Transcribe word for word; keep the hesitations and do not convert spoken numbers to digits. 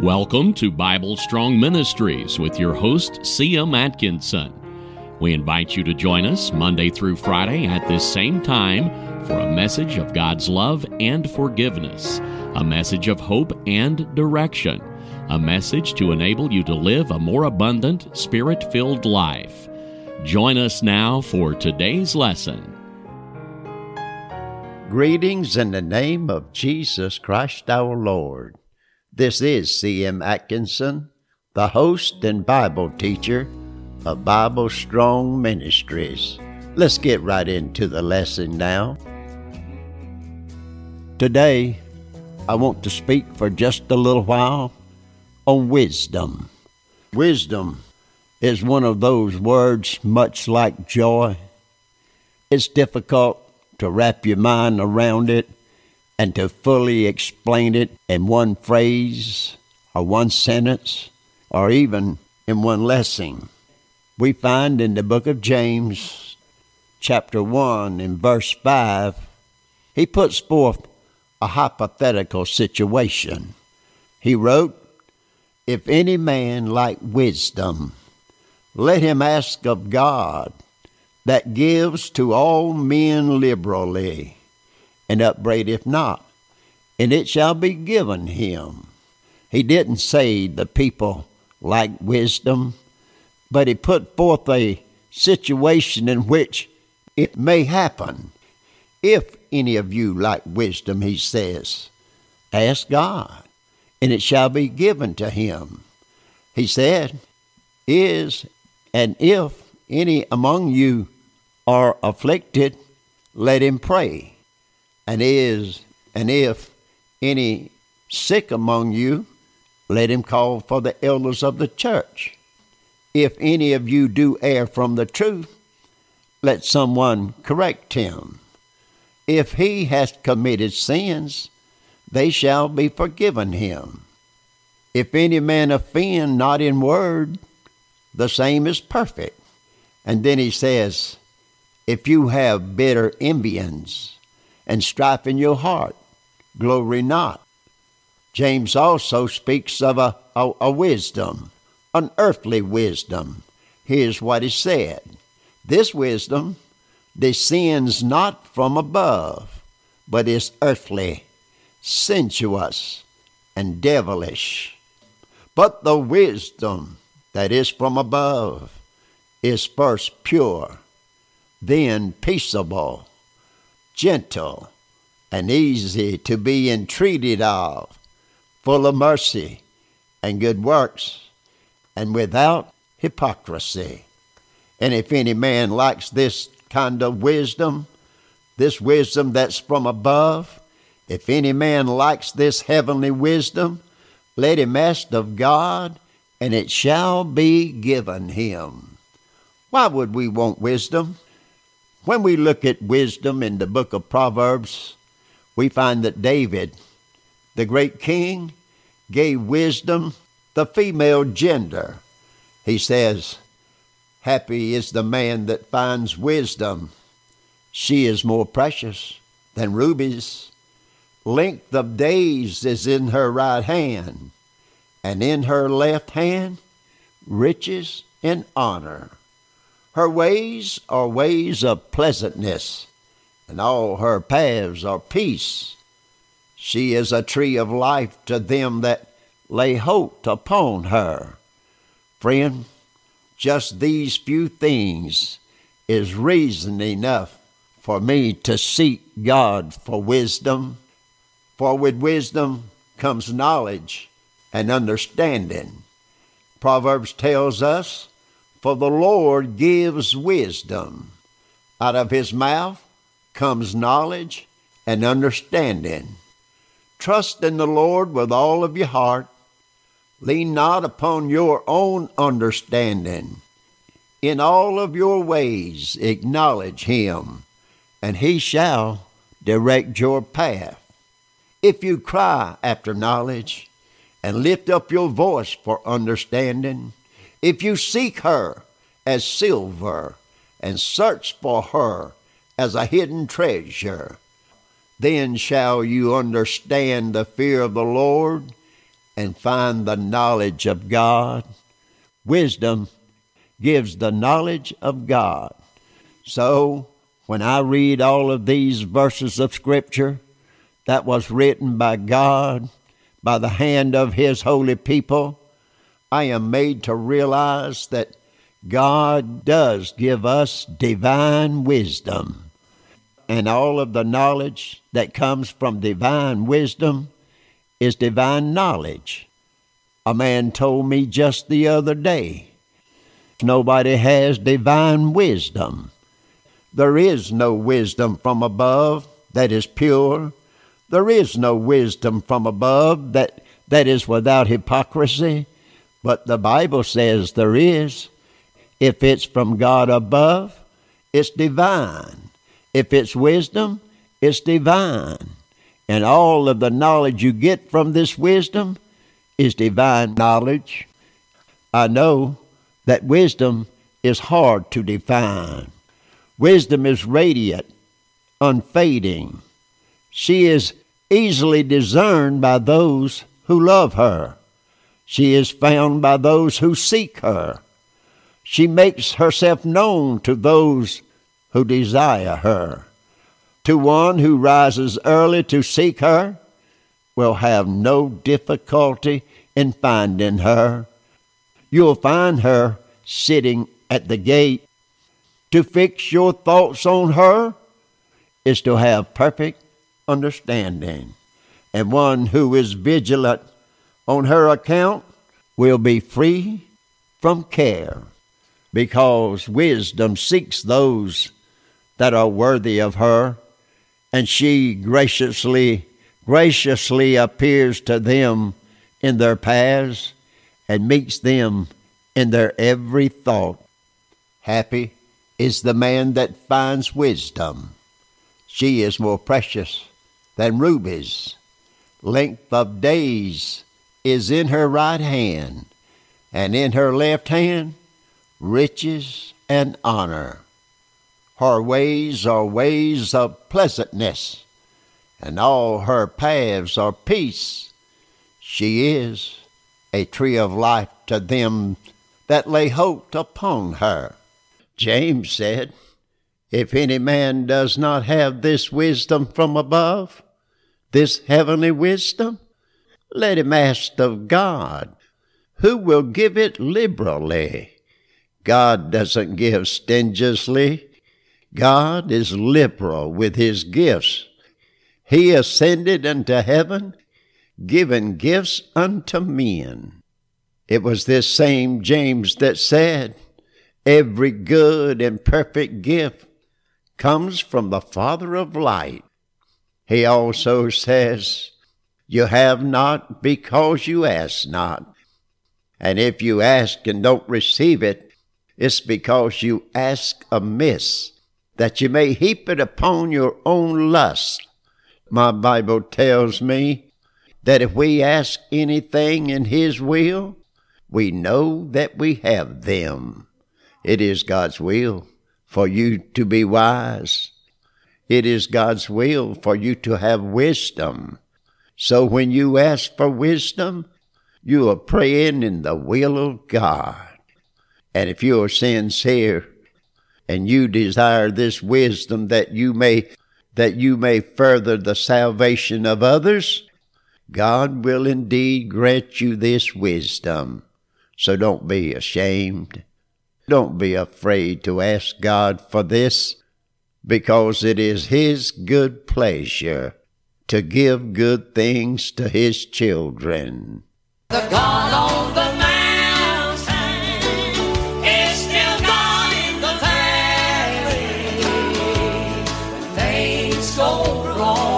Welcome to Bible Strong Ministries with your host, C M Atkinson. We invite you to join us Monday through Friday at this same time for a message of God's love and forgiveness, a message of hope and direction, a message to enable you to live a more abundant, Spirit-filled life. Join us now for today's lesson. Greetings in the name of Jesus Christ our Lord. This is C M Atkinson, the host and Bible teacher of Bible Strong Ministries. Let's get right into the lesson now. Today, I want to speak for just a little while on wisdom. Wisdom is one of those words much like joy. It's difficult to wrap your mind around it and to fully explain it in one phrase or one sentence or even in one lesson. We find in the book of James, chapter one and verse five, he puts forth a hypothetical situation. He wrote, "If any man lack wisdom, let him ask of God, that gives to all men liberally, and upbraideth not, and it shall be given him." He didn't say the people lack wisdom, but he put forth a situation in which it may happen. If any of you lack wisdom, he says, ask God, and it shall be given to him. He said, is, and if any among you are afflicted, let him pray. And is, and if any sick among you, let him call for the elders of the church. If any of you do err from the truth, let someone correct him. If he has committed sins, they shall be forgiven him. If any man offend not in word, the same is perfect. And then he says, if you have bitter envyings and strife in your heart, glory not. James also speaks of a, a, a wisdom, an earthly wisdom. Here's what he said. This wisdom descends not from above, but is earthly, sensuous, and devilish. But the wisdom that is from above is first pure, then peaceable, gentle, and easy to be entreated of, full of mercy and good works, and without hypocrisy. And if any man lacks this kind of wisdom, this wisdom that's from above, if any man lacks this heavenly wisdom, let him ask of God, and it shall be given him. Why would we want wisdom? When we look at wisdom in the book of Proverbs, we find that David, the great king, gave wisdom the female gender. He says, happy is the man that finds wisdom. She is more precious than rubies. Length of days is in her right hand, and in her left hand riches and honor. Her ways are ways of pleasantness, and all her paths are peace. She is a tree of life to them that lay hold upon her. Friend, just these few things is reason enough for me to seek God for wisdom. For with wisdom comes knowledge and understanding. Proverbs tells us, for the Lord gives wisdom. Out of his mouth comes knowledge and understanding. Trust in the Lord with all of your heart. Lean not upon your own understanding. In all of your ways acknowledge him, and he shall direct your path. If you cry after knowledge and lift up your voice for understanding, if you seek her as silver and search for her as a hidden treasure, then shall you understand the fear of the Lord and find the knowledge of God. Wisdom gives the knowledge of God. So, when I read all of these verses of Scripture that was written by God, by the hand of His holy people, I am made to realize that God does give us divine wisdom. And all of the knowledge that comes from divine wisdom is divine knowledge. A man told me just the other day, nobody has divine wisdom. There is no wisdom from above that is pure. There is no wisdom from above that, that is without hypocrisy. But the Bible says there is. If it's from God above, it's divine. If it's wisdom, it's divine. And all of the knowledge you get from this wisdom is divine knowledge. I know that wisdom is hard to define. Wisdom is radiant, unfading. She is easily discerned by those who love her. She is found by those who seek her. She makes herself known to those who desire her. To one who rises early to seek her will have no difficulty in finding her. You'll find her sitting at the gate. To fix your thoughts on her is to have perfect understanding. And one who is vigilant on her account will be free from care, because wisdom seeks those that are worthy of her, and she graciously, graciously appears to them in their paths and meets them in their every thought. Happy is the man that finds wisdom. She is more precious than rubies. Length of days is in her right hand, and in her left hand riches and honor. Her ways are ways of pleasantness, and all her paths are peace. She is a tree of life to them that lay hope upon her. James said, if any man does not have this wisdom from above, this heavenly wisdom, let him ask of God, who will give it liberally. God doesn't give stingily. God is liberal with His gifts. He ascended into heaven, giving gifts unto men. It was this same James that said, every good and perfect gift comes from the Father of light. He also says, you have not because you ask not. And if you ask and don't receive it, it's because you ask amiss, that you may heap it upon your own lust. My Bible tells me that if we ask anything in His will, we know that we have them. It is God's will for you to be wise. It is God's will for you to have wisdom. So when you ask for wisdom, you are praying in the will of God. And if you are sincere and you desire this wisdom that you may that you may further the salvation of others, God will indeed grant you this wisdom. So don't be ashamed. Don't be afraid to ask God for this, because it is His good pleasure to give good things to His children. The God on the mountain is still God in the valley. When things go wrong,